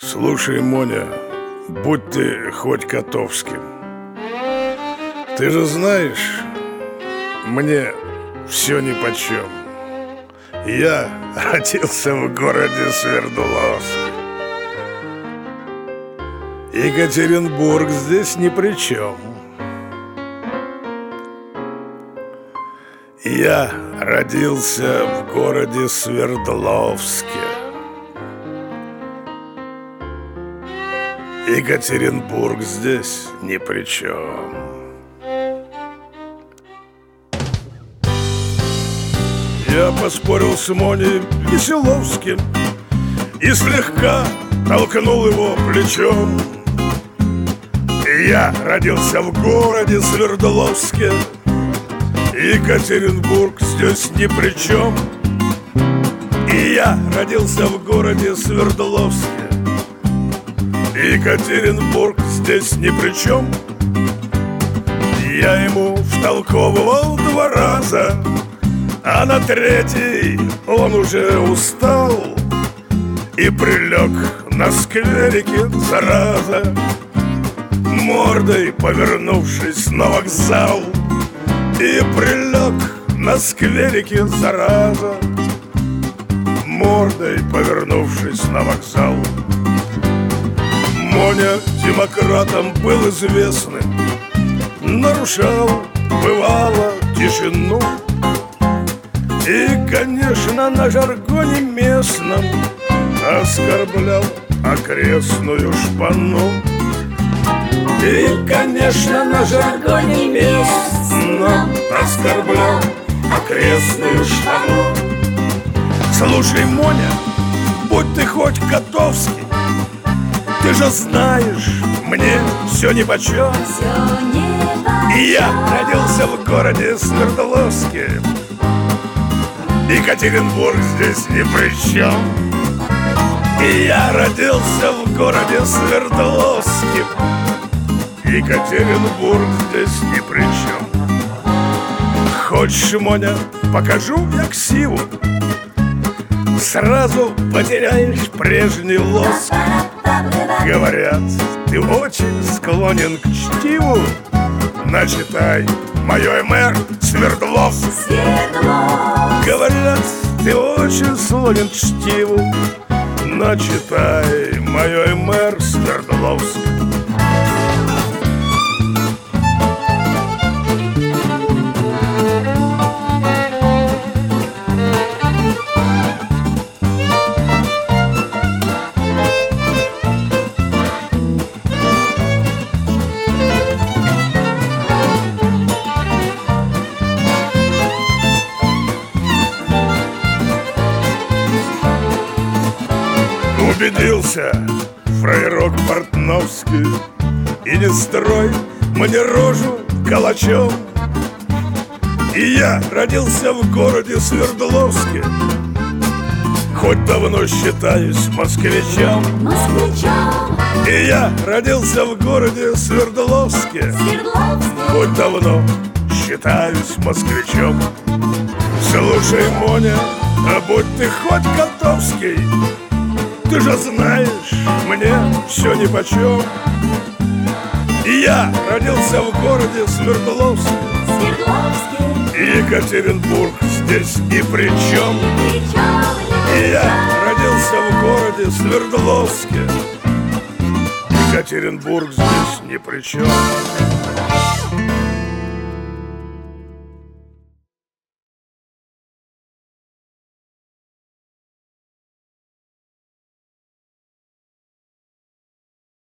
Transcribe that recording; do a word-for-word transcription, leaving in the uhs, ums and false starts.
Слушай, Моня, будь ты хоть котовским, ты же знаешь, мне все нипочем. Я родился в городе Свердловске. Екатеринбург здесь ни при чем. Я родился в городе Свердловске. Екатеринбург здесь ни при чем. Я поспорил с Моней Веселовским и слегка толкнул его плечом. Я родился в городе Свердловске. Екатеринбург здесь ни при чем. И я родился в городе Свердловске. Екатеринбург здесь ни при чем. Я ему втолковывал два раза, а на третий он уже устал и прилег на скверике, зараза, мордой повернувшись на вокзал. И прилег на скверике, зараза, мордой повернувшись на вокзал. Моня демократом был известным, нарушал, бывало, тишину. И, конечно, на жаргоне местном оскорблял окрестную шпану. И, конечно, на жаргоне местном оскорблял окрестную шпану. Слушай, Моня, будь ты хоть котовский, ты же знаешь, мне все нипочем. И я родился в городе Свердловске. Екатеринбург здесь ни при чем. И я родился в городе Свердловске. Екатеринбург здесь ни при чем. Хочешь, Моня, покажу я ксиву, сразу потеряешь прежний лоск. Говорят, ты очень склонен к чтиву. Начитай мое МР Свердловск. Свердловск. Говорят, ты очень склонен к чтиву. Начитай мое МР Свердловск. Убедился, фраерок Портновский, и не строй мне рожу калачом. И я родился в городе Свердловске, хоть давно считаюсь москвичом. Москвичом. И я родился в городе Свердловске, Свердловске. Хоть давно считаюсь москвичом. Слушай, Моня, а будь ты хоть котовский, ты же знаешь, мне все нипочем. И я родился в городе Свердловске. Свердловске. И Екатеринбург здесь ни при чем. Ни при чем. И я родился в городе Свердловске. Екатеринбург здесь ни при чем.